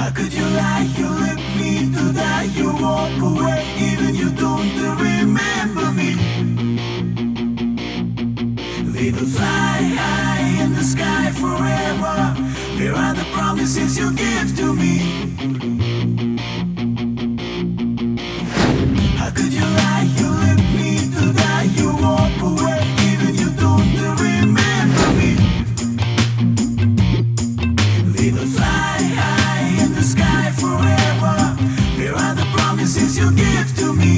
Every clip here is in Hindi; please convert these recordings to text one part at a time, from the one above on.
How could you lie? You left me to die. You walk away, even you don't remember me. We will fly high in the sky forever. Where are the promises you give to me? How could you lie? You left me to die. You walk away, even you don't remember me. We will fly high in the sky forever. Where are the promises you give to me?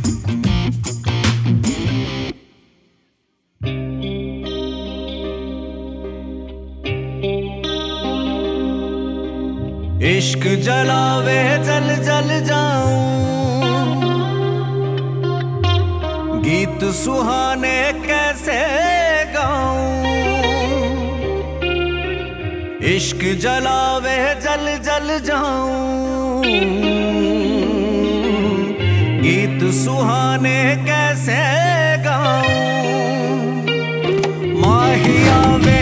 इश्क जलावे जल जल जाऊं, गीत सुहाने कैसे गाऊं। इश्क जलावे जल जल जाऊं, गीत सुहाने कैसे गाऊं। माहिया में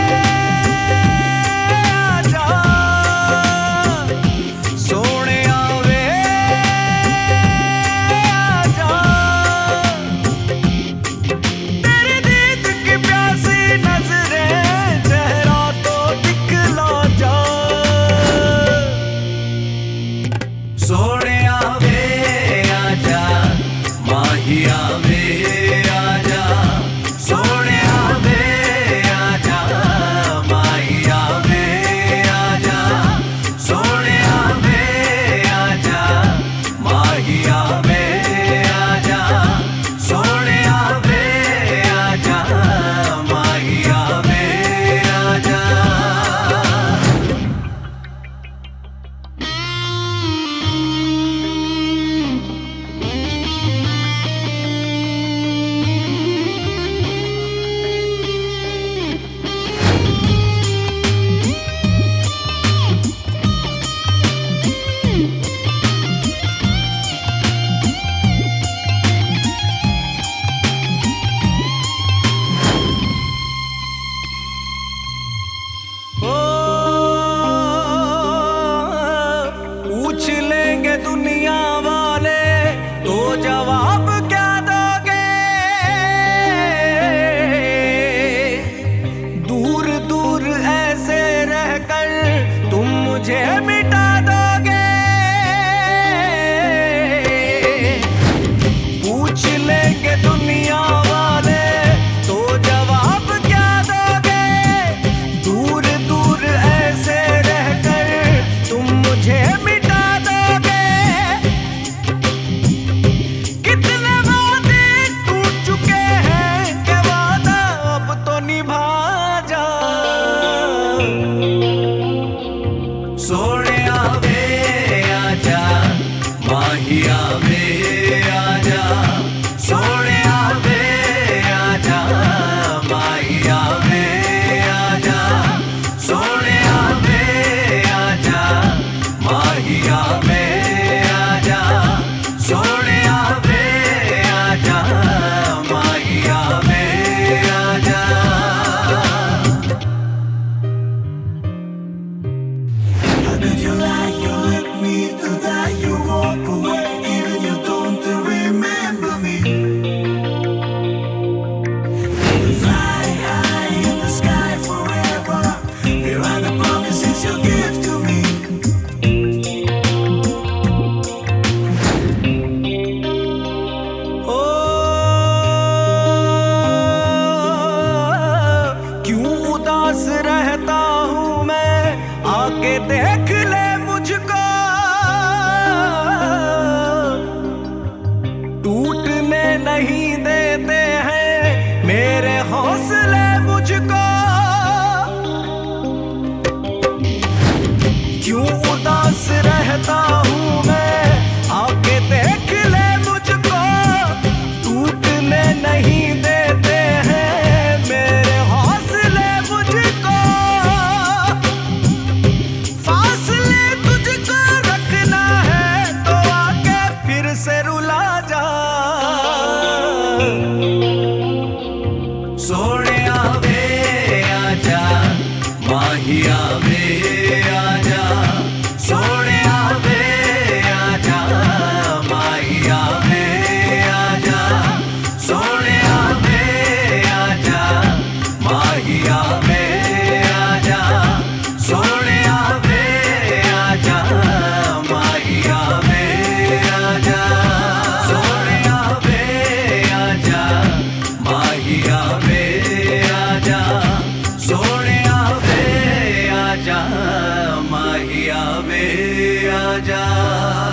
सोने आवे आजा, माहिया वे आजा। सोने आवे आजा, माहिया वे आजा। सोने आवे आजा, माहिया वे आजा। सोने आवे आजा, माहिया वे आजा। पूछ लेंगे दुनिया वाले तो जवाब क्या दोगे? दूर दूर ऐसे रहकर तुम मुझे मिटा दोगे। पूछ लेंगे दुनिया वाले तो जवाब क्या दोगे? दूर दूर ऐसे रहकर तुम मुझे मिटा दोगे। कितने वादे टूट चुके हैं कि वादा अब तो निभा जा। सोने आवे आजा, माहिया वे आजा। सोने आवे आजा, माहिया वे आजा। सोने आवे आजा, माहिया वे आजा। सोने आवे आजा, माहिया वे आजा। How could you lie? You left me to die. You walk away, even you आवे आजा।